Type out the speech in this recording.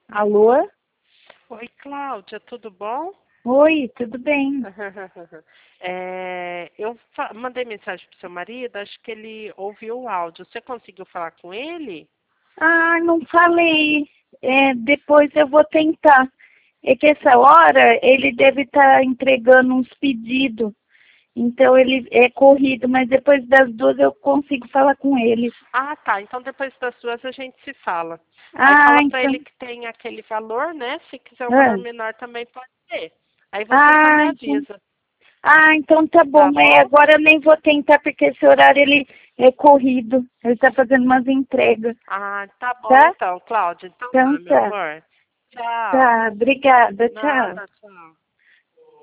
Alô? Oi, Cláudia, tudo bom? Oi, tudo bem? Eu mandei mensagem para o seu marido, acho que ele ouviu o áudio. Você conseguiu falar com ele? Ah, não falei. Depois eu vou tentar. É que essa hora ele deve estar entregando uns pedidos. Então ele é corrido, mas depois das 2 eu consigo falar com ele. Ah, tá. Então depois das duas a gente se fala. Aí Ah, fala para então. ele que tem aquele valor, né? Se quiser um Ah, valor menor também pode ser. Aí você só me então. avisa, Então tá bom. tá bom? Agora eu nem vou tentar porque esse horário ele é corrido. Ele está fazendo umas entregas, Ah, tá bom tá? então, Cláudia. Então Então tá, meu tá. amor. Tchau. Tá, obrigada. Tchau. Nada, tchau.